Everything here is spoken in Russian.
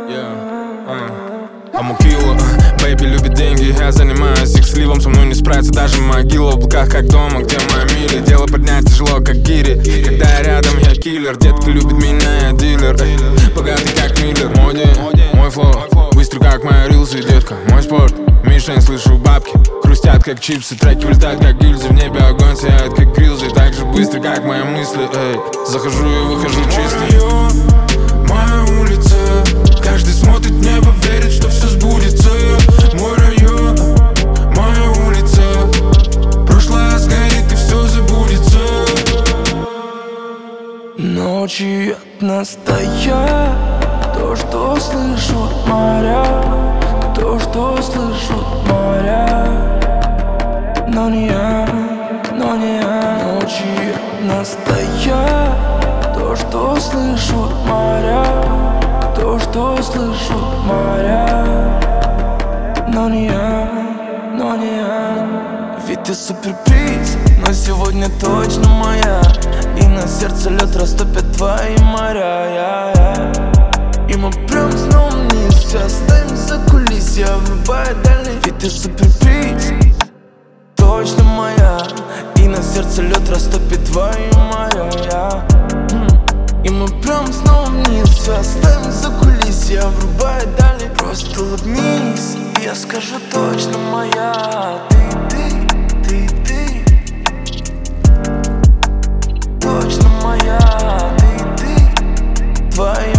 Амукила, бэйби любит деньги, я занимаюсь их сливом. Со мной не справится даже могила в облаках, как дома, где моя миля. Дело поднять тяжело, как гири. Когда я рядом, я киллер. Детка любит меня, я дилер. Богатый, как Миллер. Мой день, мой флоу, быстрый, как моя рилсы, детка. Мой спорт, мишень, слышу бабки. Хрустят, как чипсы, треки улетают, как гильзы. В небе огонь сияет, как грилзы. Так же быстро, как мои мысли, эй. Захожу и выхожу чистый. Моя улица, каждый смотрит в небо, верит, что все сбудется. Мой район, моя улица, прошлое сгорит и все забудется. Ночи от настоя, то, что слышу от моря, то, что слышу от моря. Но не я, но не я. Ночи от настоя, то, что слышу от моря, то, что слышу от моря. Но не я, но не я. Ведь ты суперприз, но сегодня точно моя. И на сердце лед растопит твои моря. И мы прям снова вниз, все оставим за кулисья, врубая дальний. Ведь ты суперприз, точно моя. И на сердце лед растопит твои моря. И мы прям снова вниз, все оставим за кулисья, врубая дальний. Просто улыбнись, и я скажу точно моя. Ты точно моя. Ты твоя.